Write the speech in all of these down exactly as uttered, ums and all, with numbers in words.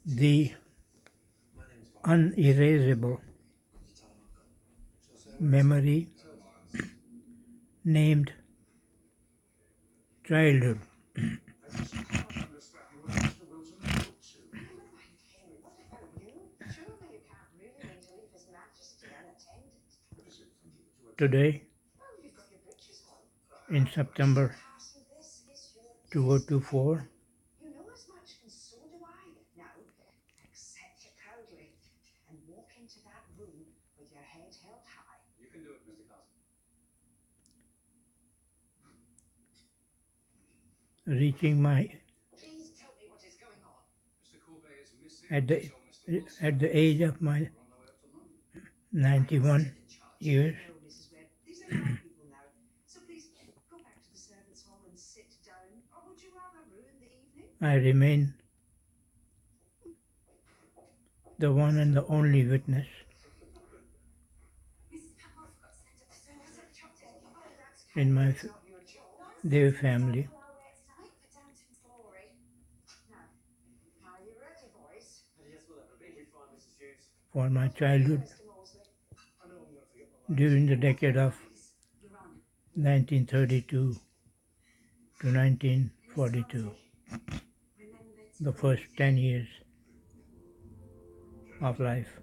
the unerasable memory named childhood. Today, in September two thousand twenty-four, You know as much, and so do I. Now, accept it proudly and walk into that room with your head held high. You can do it, Mister Carson. reaching my Please tell me what is going on. Mister Courbet is missing. at the So Mister Wilson at the age of my is on the way up to London. ninety-one years, No, Missus Webb, these are my people now. So please go back to the servants' hall and sit down. Or would you rather ruin the evening? I remain the one and the only witness in my f- their family Are you ready, boys? Yes, well, that'll be fine, Missus Hughes. for my childhood Mister Mosley, I know I'm going to forget my during the decade of you're on. nineteen thirty-two to nineteen forty-two, Remember to the first ten years of life.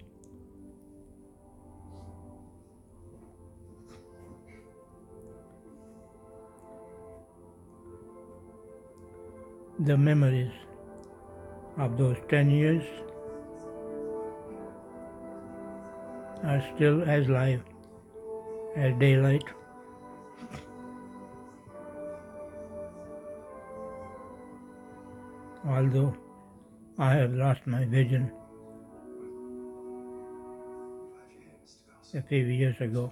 The memories of those ten years are still as live as daylight. Although I have lost my vision a few years ago.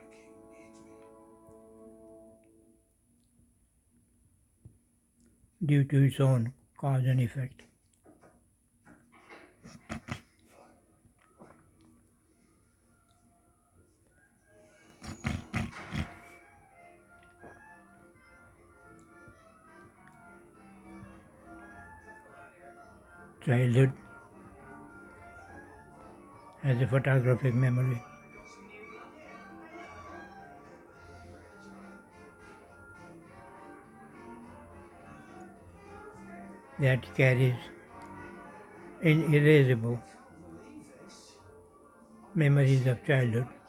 Due to its own cause and effect. Childhood has a photographic memory. That carries inerasable memories of childhood.